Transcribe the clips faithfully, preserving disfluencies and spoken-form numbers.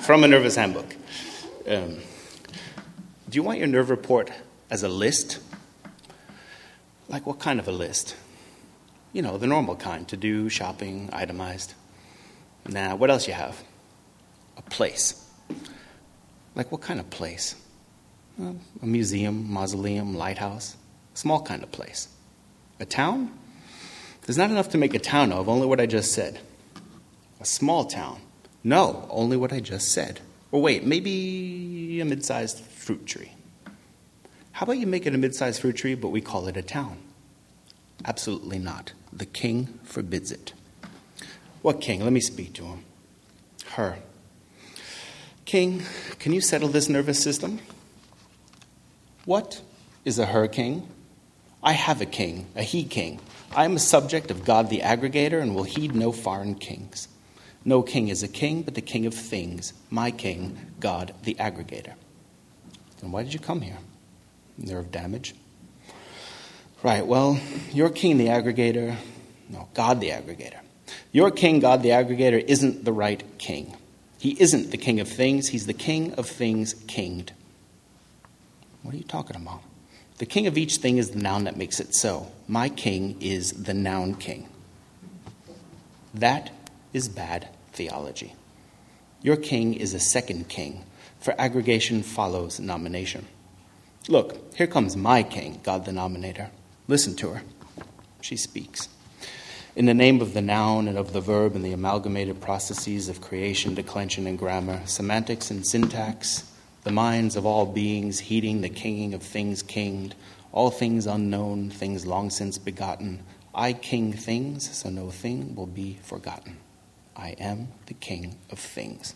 From a nervous handbook. Um, do you want your nerve report as a list? Like what kind of a list? You know, the normal kind. To do, shopping, itemized. Nah, what else you have? A place. Like what kind of place? Well, a museum, mausoleum, lighthouse. Small kind of place. A town? There's not enough to make a town of, only what I just said. A small town? No, only what I just said. Or wait, maybe a mid-sized fruit tree. How about you make it a mid-sized fruit tree, but we call it a town? Absolutely not. The king forbids it. What king? Let me speak to him. Her. King, can you settle this nervous system? What is a her king? I have a king, a he king. I am a subject of God the aggregator and will heed no foreign kings. No king is a king, but the king of things, my king, God the aggregator. Then why did you come here? Nerve damage? Right, well, your king the aggregator, no, God the aggregator. Your king, God the aggregator, isn't the right king. He isn't the king of things, he's the king of things kinged. What are you talking about? The king of each thing is the noun that makes it so. My king is the noun king. That is bad theology. Your king is a second king, for aggregation follows nomination. Look, here comes my king, God the nominator. Listen to her. She speaks. In the name of the noun and of the verb and the amalgamated processes of creation, declension, and grammar, semantics and syntax, the minds of all beings heeding the kinging of things kinged, all things unknown, things long since begotten, I king things, so no thing will be forgotten. I am the king of things.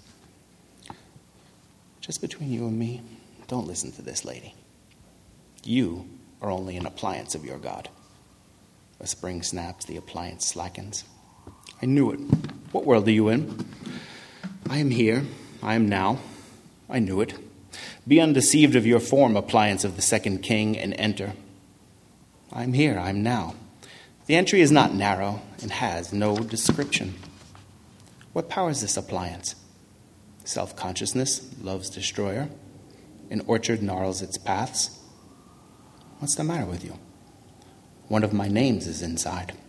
Just between you and me, don't listen to this lady. You are only an appliance of your God. A spring snaps, the appliance slackens. I knew it. What world are you in? I am here. I am now. I knew it. Be undeceived of your form, appliance of the second king, and enter. I am here. I am now. The entry is not narrow and has no description. What power is this appliance? Self-consciousness, love's destroyer. An orchard gnarls its paths. What's the matter with you? One of my names is inside.